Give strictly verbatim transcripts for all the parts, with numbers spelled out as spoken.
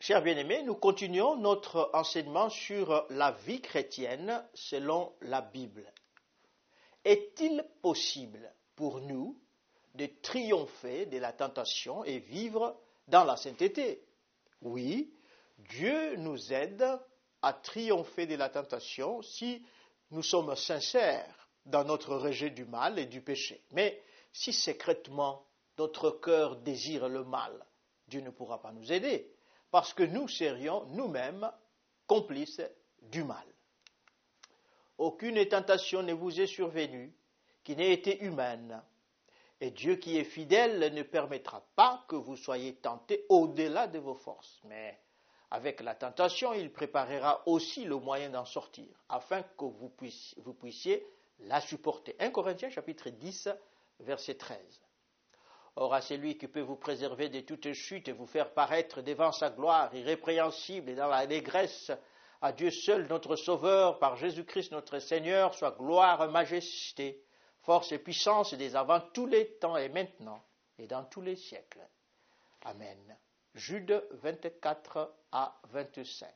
Chers bien-aimés, nous continuons notre enseignement sur la vie chrétienne selon la Bible. Est-il possible pour nous de triompher de la tentation et vivre dans la sainteté? Oui, Dieu nous aide à triompher de la tentation si nous sommes sincères dans notre rejet du mal et du péché. Mais si secrètement notre cœur désire le mal, Dieu ne pourra pas nous aider, parce que nous serions nous-mêmes complices du mal. Aucune tentation ne vous est survenue qui n'ait été humaine, et Dieu qui est fidèle ne permettra pas que vous soyez tentés au-delà de vos forces. Mais avec la tentation, il préparera aussi le moyen d'en sortir, afin que vous puissiez, vous puissiez la supporter. un Corinthiens chapitre dix, verset treize. Or, à celui qui peut vous préserver de toute chute et vous faire paraître devant sa gloire irrépréhensible et dans la allégresse, à Dieu seul notre Sauveur, par Jésus-Christ notre Seigneur, soit gloire, majesté, force et puissance dès avant tous les temps et maintenant et dans tous les siècles. Amen. Jude vingt-quatre à vingt-cinq.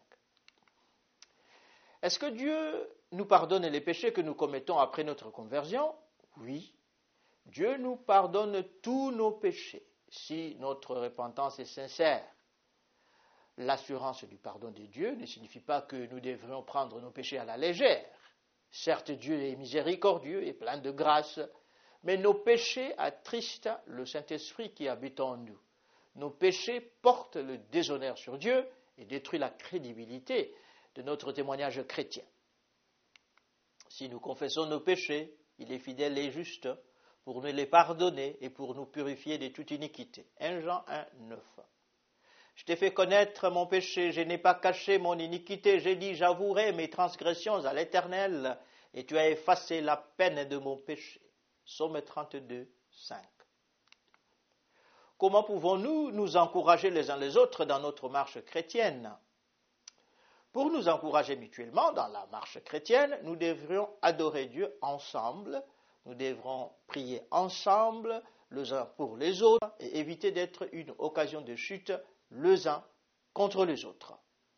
Est-ce que Dieu nous pardonne les péchés que nous commettons après notre conversion? Oui. Dieu nous pardonne tous nos péchés si notre repentance est sincère. L'assurance du pardon de Dieu ne signifie pas que nous devrions prendre nos péchés à la légère. Certes, Dieu est miséricordieux et plein de grâce, mais nos péchés attristent le Saint-Esprit qui habite en nous. Nos péchés portent le déshonneur sur Dieu et détruisent la crédibilité de notre témoignage chrétien. Si nous confessons nos péchés, il est fidèle et juste pour nous les pardonner et pour nous purifier de toute iniquité. un Jean un, neuf. Je t'ai fait connaître mon péché, je n'ai pas caché mon iniquité, j'ai dit j'avouerai mes transgressions à l'Éternel, et tu as effacé la peine de mon péché. Psaume trente-deux, cinq. Comment pouvons-nous nous encourager les uns les autres dans notre marche chrétienne? Pour nous encourager mutuellement dans la marche chrétienne, nous devrions adorer Dieu ensemble. Nous devrons prier ensemble, les uns pour les autres, et éviter d'être une occasion de chute les uns contre les autres.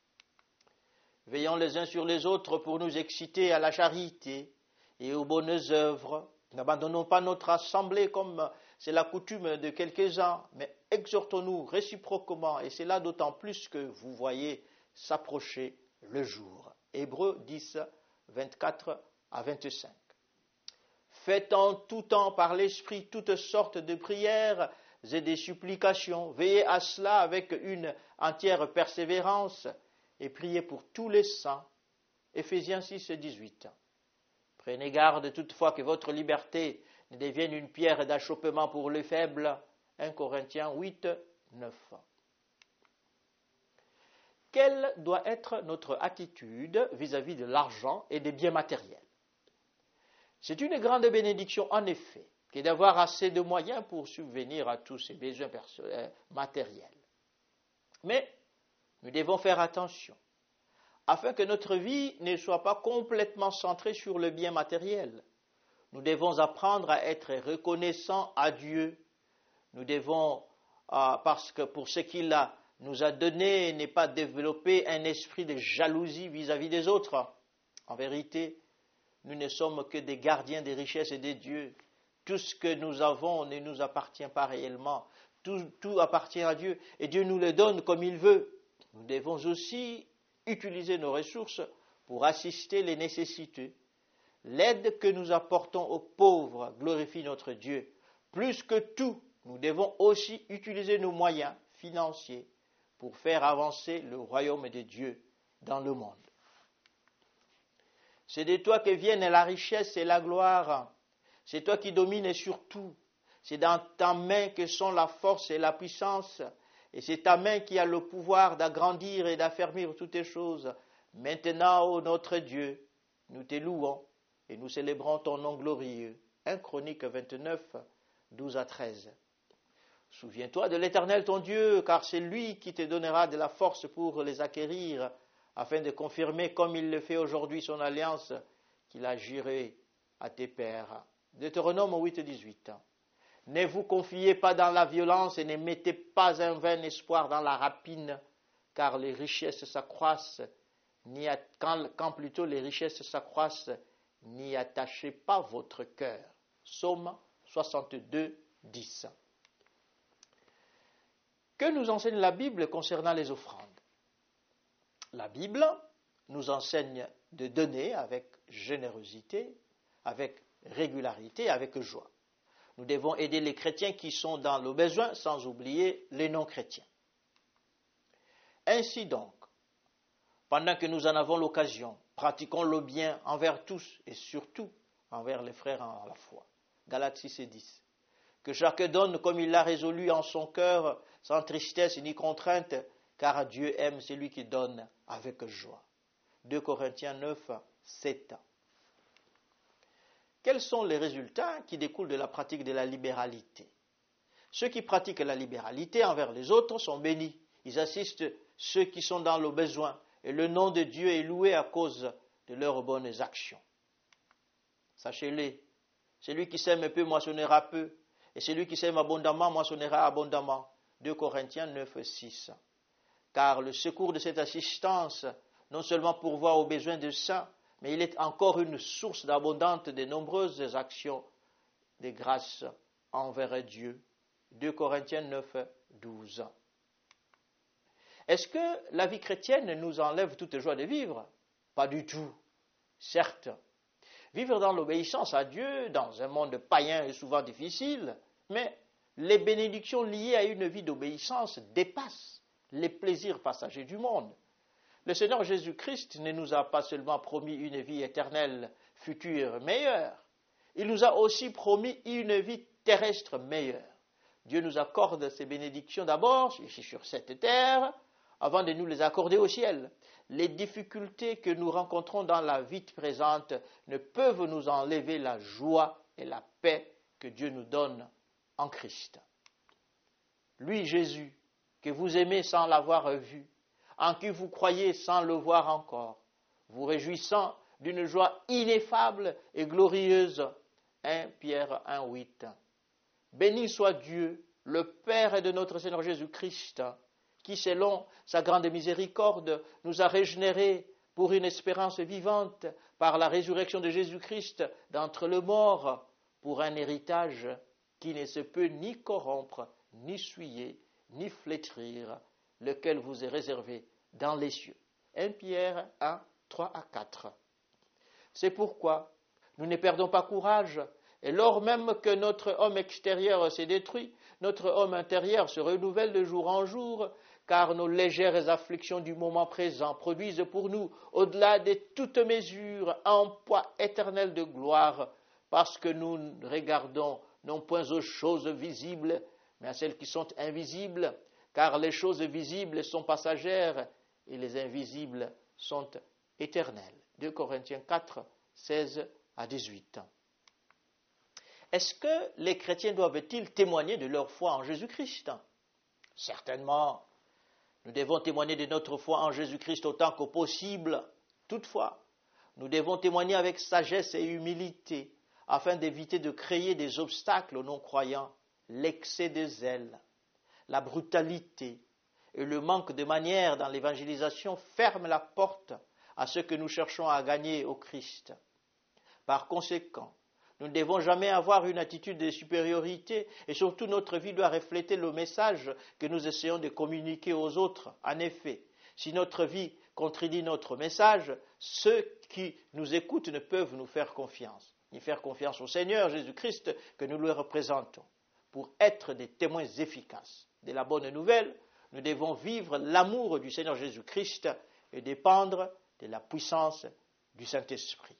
Veillons les uns sur les autres pour nous exciter à la charité et aux bonnes œuvres. N'abandonnons pas notre assemblée comme c'est la coutume de quelques-uns, mais exhortons-nous réciproquement, et c'est là d'autant plus que vous voyez s'approcher le jour. Hébreux dix, vingt-quatre à vingt-cinq. Faites en tout temps par l'Esprit toutes sortes de prières et des supplications. Veillez à cela avec une entière persévérance et priez pour tous les saints. Éphésiens six, dix-huit. Prenez garde toutefois que votre liberté ne devienne une pierre d'achoppement pour les faibles. un Corinthiens huit, neuf. Quelle doit être notre attitude vis-à-vis de l'argent et des biens matériels? C'est une grande bénédiction, en effet, que d'avoir assez de moyens pour subvenir à tous ces besoins matériels. Mais nous devons faire attention, afin que notre vie ne soit pas complètement centrée sur le bien matériel. Nous devons apprendre à être reconnaissants à Dieu. Nous devons, euh, parce que pour ce qu'il a, nous a donné, ne pas développer un esprit de jalousie vis-à-vis des autres. En vérité, nous ne sommes que des gardiens des richesses et des dieux. Tout ce que nous avons ne nous appartient pas réellement. Tout, tout appartient à Dieu et Dieu nous le donne comme il veut. Nous devons aussi utiliser nos ressources pour assister les nécessités. L'aide que nous apportons aux pauvres glorifie notre Dieu. Plus que tout, nous devons aussi utiliser nos moyens financiers pour faire avancer le royaume de Dieu dans le monde. C'est de toi que viennent la richesse et la gloire. C'est toi qui domines sur tout. C'est dans ta main que sont la force et la puissance. Et c'est ta main qui a le pouvoir d'agrandir et d'affermir toutes choses. Maintenant, ô notre Dieu, nous te louons et nous célébrons ton nom glorieux. un Chroniques vingt-neuf, douze à treize. Souviens-toi de l'Éternel ton Dieu, car c'est lui qui te donnera de la force pour les acquérir, afin de confirmer comme il le fait aujourd'hui son alliance qu'il a jurée à tes pères. Deutéronome huit, dix-huit. Ne vous confiez pas dans la violence et ne mettez pas un vain espoir dans la rapine, car les richesses s'accroissent, n'y a- quand, quand plutôt les richesses s'accroissent, n'y attachez pas votre cœur. Psaume soixante-deux, dix. Que nous enseigne la Bible concernant les offrandes? La Bible nous enseigne de donner avec générosité, avec régularité, avec joie. Nous devons aider les chrétiens qui sont dans le besoin, sans oublier les non-chrétiens. Ainsi donc, pendant que nous en avons l'occasion, pratiquons le bien envers tous et surtout envers les frères en la foi. Galates six et dix. Que chacun donne comme il l'a résolu en son cœur, sans tristesse ni contrainte, car Dieu aime celui qui donne avec joie. deux Corinthiens neuf, sept. Quels sont les résultats qui découlent de la pratique de la libéralité? Ceux qui pratiquent la libéralité envers les autres sont bénis. Ils assistent ceux qui sont dans le besoin et le nom de Dieu est loué à cause de leurs bonnes actions. Sachez-le, celui qui sème peu moissonnera peu, et celui qui sème abondamment moissonnera abondamment. deux Corinthiens neuf, six. Car le secours de cette assistance, non seulement pourvoit aux besoins des saints, mais il est encore une source d'abondante de nombreuses actions de grâce envers Dieu. deux Corinthiens neuf, douze. Est-ce que la vie chrétienne nous enlève toute joie de vivre? Pas du tout. Certes, vivre dans l'obéissance à Dieu, dans un monde païen est souvent difficile, mais les bénédictions liées à une vie d'obéissance dépassent les plaisirs passagers du monde. Le Seigneur Jésus-Christ ne nous a pas seulement promis une vie éternelle, future, meilleure, il nous a aussi promis une vie terrestre meilleure. Dieu nous accorde ces bénédictions d'abord ici sur cette terre, avant de nous les accorder au ciel. Les difficultés que nous rencontrons dans la vie présente ne peuvent nous enlever la joie et la paix que Dieu nous donne en Christ. Lui, Jésus, que vous aimez sans l'avoir vu, en qui vous croyez sans le voir encore, vous réjouissant d'une joie ineffable et glorieuse. un Pierre un, huit. Béni soit Dieu, le Père de notre Seigneur Jésus-Christ, qui, selon sa grande miséricorde, nous a régénérés pour une espérance vivante par la résurrection de Jésus-Christ d'entre les morts, pour un héritage qui ne se peut ni corrompre, ni souiller, ni flétrir, lequel vous est réservé dans les cieux. un Pierre un, trois à quatre. C'est pourquoi nous ne perdons pas courage, et lors même que notre homme extérieur s'est détruit, notre homme intérieur se renouvelle de jour en jour, car nos légères afflictions du moment présent produisent pour nous, au-delà de toute mesure, un poids éternel de gloire, parce que nous regardons non point aux choses visibles, mais à celles qui sont invisibles, car les choses visibles sont passagères et les invisibles sont éternelles. deux Corinthiens quatre, seize à dix-huit. Est-ce que les chrétiens doivent-ils témoigner de leur foi en Jésus-Christ? Certainement. Nous devons témoigner de notre foi en Jésus-Christ autant que possible. Toutefois, nous devons témoigner avec sagesse et humilité, afin d'éviter de créer des obstacles aux non-croyants, l'excès de zèle, la brutalité et le manque de manière dans l'évangélisation ferment la porte à ce que nous cherchons à gagner au Christ. Par conséquent, nous ne devons jamais avoir une attitude de supériorité et surtout notre vie doit refléter le message que nous essayons de communiquer aux autres. En effet, si notre vie contredit notre message, ceux qui nous écoutent ne peuvent nous faire confiance, ni faire confiance au Seigneur Jésus-Christ que nous lui représentons. Pour être des témoins efficaces de la bonne nouvelle, nous devons vivre l'amour du Seigneur Jésus-Christ et dépendre de la puissance du Saint-Esprit.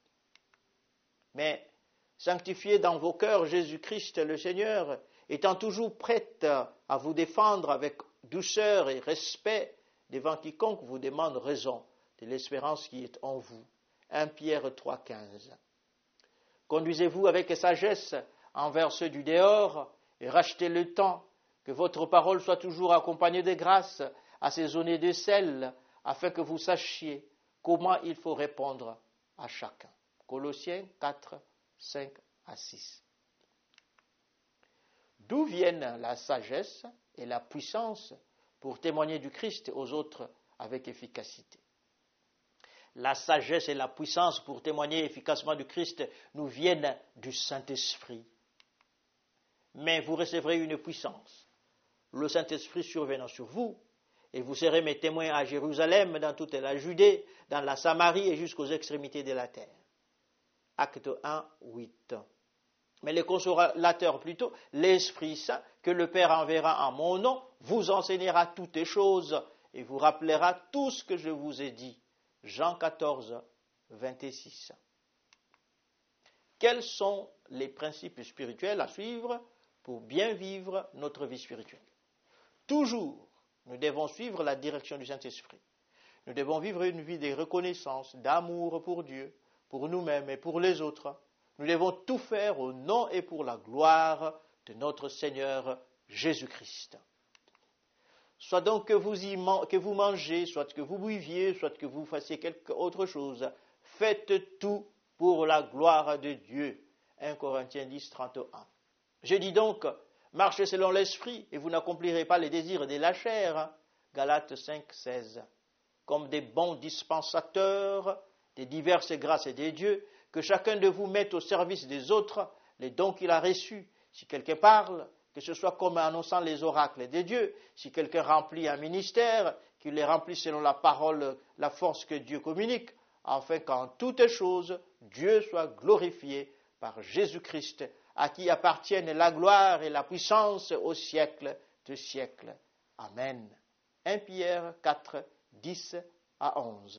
Mais sanctifiez dans vos cœurs Jésus-Christ le Seigneur, étant toujours prêt à vous défendre avec douceur et respect devant quiconque vous demande raison de l'espérance qui est en vous. un Pierre trois, quinze. Conduisez-vous avec sagesse envers ceux du dehors et rachetez le temps, que votre parole soit toujours accompagnée de grâce, assaisonnée de sel, afin que vous sachiez comment il faut répondre à chacun. Colossiens quatre, cinq à six. D'où viennent la sagesse et la puissance pour témoigner du Christ aux autres avec efficacité. La sagesse et la puissance pour témoigner efficacement du Christ nous viennent du Saint-Esprit. Mais vous recevrez une puissance, le Saint-Esprit survenant sur vous, et vous serez mes témoins à Jérusalem, dans toute la Judée, dans la Samarie et jusqu'aux extrémités de la terre. Acte un, huit. Mais le consolateur plutôt, l'Esprit Saint, que le Père enverra en mon nom, vous enseignera toutes choses et vous rappellera tout ce que je vous ai dit. Jean quatorze, vingt-six. Quels sont les principes spirituels à suivre pour bien vivre notre vie spirituelle? Toujours, nous devons suivre la direction du Saint-Esprit. Nous devons vivre une vie de reconnaissance, d'amour pour Dieu, pour nous-mêmes et pour les autres. Nous devons tout faire au nom et pour la gloire de notre Seigneur Jésus-Christ. Soit donc que vous, y man- que vous mangez, soit que vous buviez, soit que vous fassiez quelque autre chose, faites tout pour la gloire de Dieu. un Corinthiens dix, trente et un. Je dis donc, marchez selon l'esprit et vous n'accomplirez pas les désirs de la chair. Galates cinq, seize. Comme des bons dispensateurs des diverses grâces des dieux, que chacun de vous mette au service des autres les dons qu'il a reçus. Si quelqu'un parle, que ce soit comme annonçant les oracles des dieux. Si quelqu'un remplit un ministère, qu'il les remplisse selon la parole, la force que Dieu communique, afin qu'en toutes choses, Dieu soit glorifié par Jésus-Christ, à qui appartiennent la gloire et la puissance au siècle de siècles. Amen. un Pierre quatre, dix à onze.